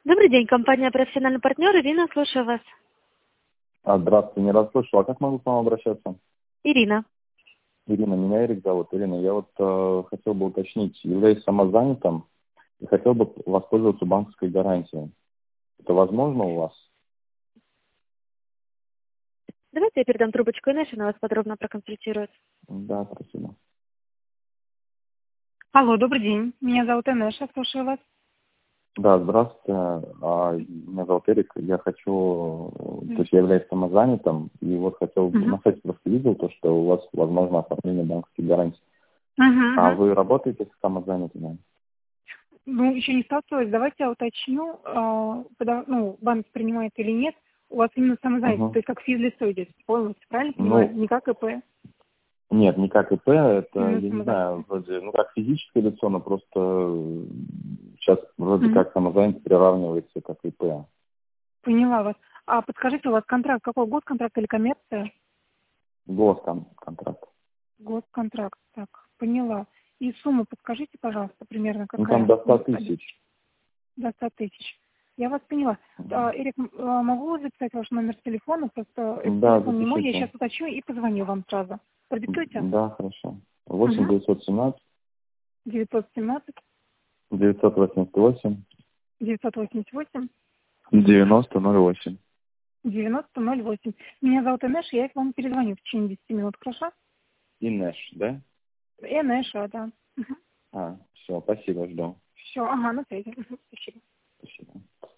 Добрый день, компания «Профессиональный партнер». Ирина, слушаю вас. Здравствуйте, не расслышал. А как могу к вам обращаться? Ирина. Ирина, меня Эрик зовут. Ирина, я хотел бы уточнить, являюсь самозанятым и хотел бы воспользоваться банковской гарантией. Это возможно у вас? Давайте я передам трубочку Инессе, она вас подробно проконсультирует. Да, спасибо. Алло, добрый день. Меня зовут Инесса, слушаю вас. Да, здравствуйте. Меня зовут Эрик. Я я являюсь самозанятым, и вот хотел на сайте просто видел то, что у вас возможно оформление банковской гарантии. А вы работаете с самозанятыми? Ну, еще не сталкивалась. Давайте я уточню, когда, банк принимает или нет. У вас именно самозанятость, то есть как физлицо идет, полностью, правильно понимаю? Не как ИП. Нет, не как ИП, это, Именно я не знаю, вроде, как физическое лицо, но просто сейчас вроде как самозанятый приравнивается как ИП. Поняла вас. А подскажите, у вас контракт, какой госконтракт или коммерция? Госконтракт. Госконтракт, так, поняла. И сумму подскажите, пожалуйста, примерно какая? Там до 100 тысяч. До 100 тысяч. Я вас поняла. Эрик, могу записать ваш номер телефона? Просто телефон не мой, я сейчас уточню и позвоню вам сразу. Продиктуйте? Да, хорошо. 8 917 917 988 988 9008. 9008. Меня зовут Инеша, я к вам перезвоню в течение 10 минут, хорошо? Инеш, да? Инеша, да. Все, спасибо, жду. Все, ага, на связи. Спасибо. Спасибо.